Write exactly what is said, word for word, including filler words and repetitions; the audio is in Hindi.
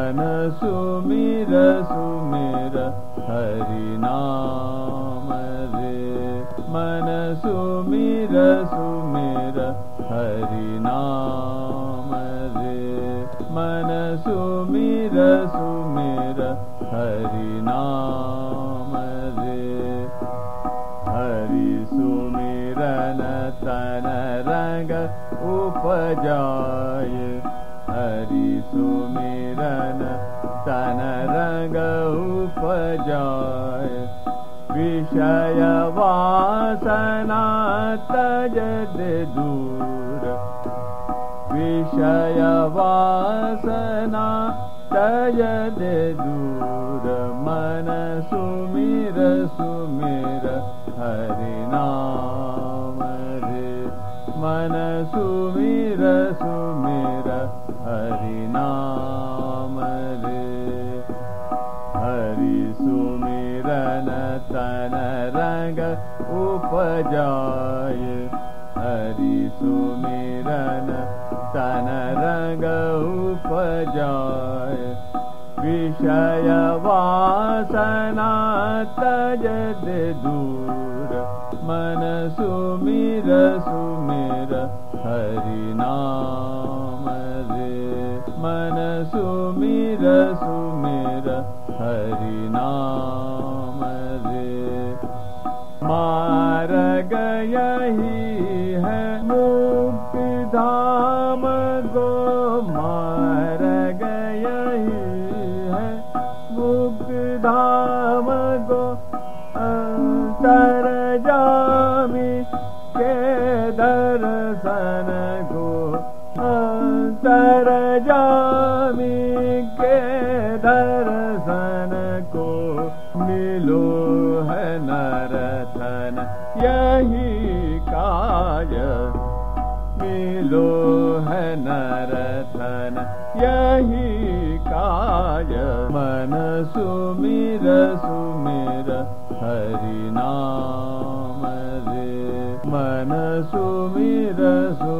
मन सुमिर सुमिर हरि नाम रे। मन सुमिर सुमिर हरि नाम रे। मन सुमिर सुमिर हरि नाम रे। हरि सुमिरन तन रंग उपजाय। हरि सुमिरन तन रंग उपजाय। विषय वासना तज दे दूर। विषय वासना तज दे दूर। मन सुमिर सुमिर हरि नाम रे। मन सुमिर सुमिर हरि नाम रे। हरि सुमिरन तन रंग उपजाय। हरि सुमिरन तन रंग उपजाय। विषय वासना तज दे दूर। मन सुमिर सुमिर हरि नाम रे। मन सुमिर सुमिर हरि नाम रे। मार्ग यही है मुक्ति धाम गो। मार्ग यही है मुक्ति धाम गो। अंतर जामी के दर्शन गो। अंतर जामी के दर्शन को। मिलो है नरतन यही काज। मिलो है नरतन यही काज। मन सुमिर सुमिर हरि नाम रे। मन सुमिर सुमिर